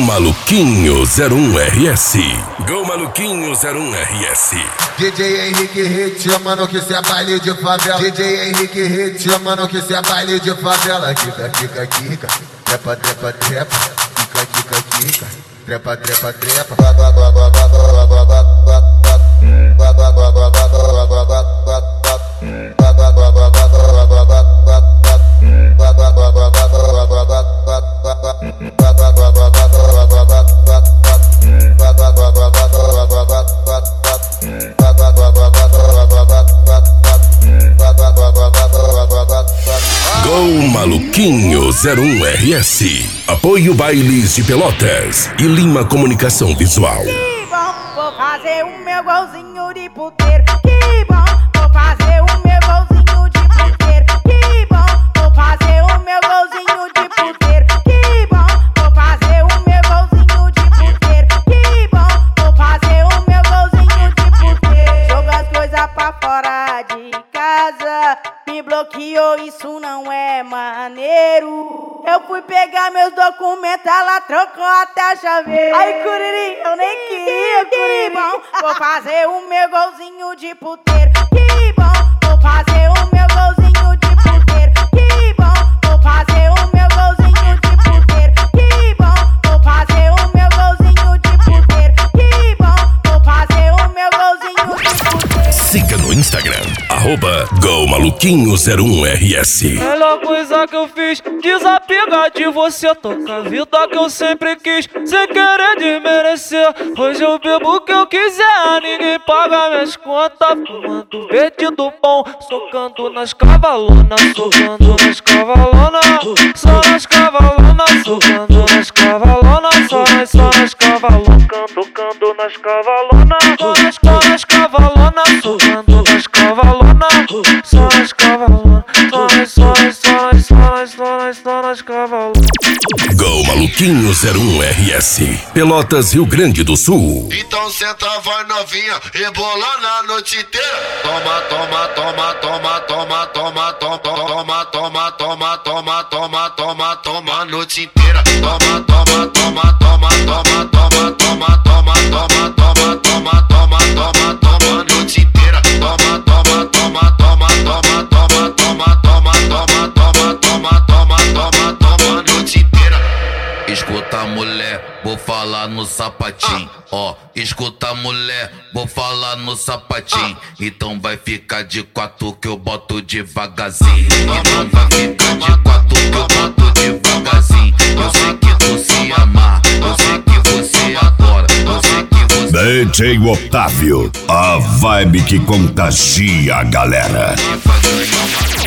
Maluquinho 01RS. Go Maluquinho 01RS. DJ Henrique Hit, mano, que cê é baile de favela. DJ Henrique Hit, mano, que cê é baile de favela. Quica, quica, quica, trepa, trepa, trepa. Quica, quica, quica, trepa, trepa, trepa. Go Maluquinho 01RS. Apoio Bailes de Pelotas e Lima Comunicação Visual. Que bom, vou fazer o meu golzinho de puteiro. Que bom, vou fazer o meu golzinho de puteiro. Que bom, vou fazer o meu golzinho de puteiro. Que bom, vou fazer o meu golzinho de puteiro. Que bom, vou fazer o meu golzinho de puteiro. Joga as coisas pra fora de casa. Me bloqueou, isso não é maneiro. Eu fui pegar meus documentos, ela trocou até a chaveira. Ai, Curiri, eu nem queria, que bom, vou fazer o meu golzinho de puteiro. Que bom, vou fazer o meu golzinho de puteiro. Que bom, vou fazer o meu golzinho de puteiro. Que bom, vou fazer o meu golzinho de puteiro. Que bom, vou fazer o meu golzinho de puteiro. Siga no Instagram, @Go Maluquinho 01RS. Melhor coisa que eu fiz, desapegar de você, tocar a vida que eu sempre quis, sem querer desmerecer. Hoje eu bebo o que eu quiser, ninguém paga minhas contas. Fumando verde do bom, socando nas cavalonas, socando nas cavalonas, só nas cavalonas, socando nas cavalonas, só nas cavalonas, tocando nas cavalonas, só nas cavalonas, socando nas cavalonas, só nas cavalonas, só nas cavalonas. Go Maluquinho 01RS. Pelotas, Rio Grande do Sul. Então senta, vai novinha, rebolando a noite inteira. Toma, toma, toma, toma, toma, toma, toma, toma, toma, toma, toma, toma, toma, toma a noite inteira. Toma, toma, toma, toma, toma, toma, toma, toma, toma, toma, toma, toma, toma, toma a noite inteira. Toma, toma, toma, toma, toma, toma, toma, toma, toma, toma, toma, toma, toma, toma a noite inteira. Escuta, mulher, vou falar no sapatinho. Ó, escuta, mulher, vou falar no sapatinho. Então vai ficar de quatro que eu boto devagarzinho. Então vai ficar de quatro que eu boto devagarzinho. Eu sei que você ama, eu sei que você adora, eu sei que você... DJ Otávio, a vibe que contagia a galera. Devagarinho.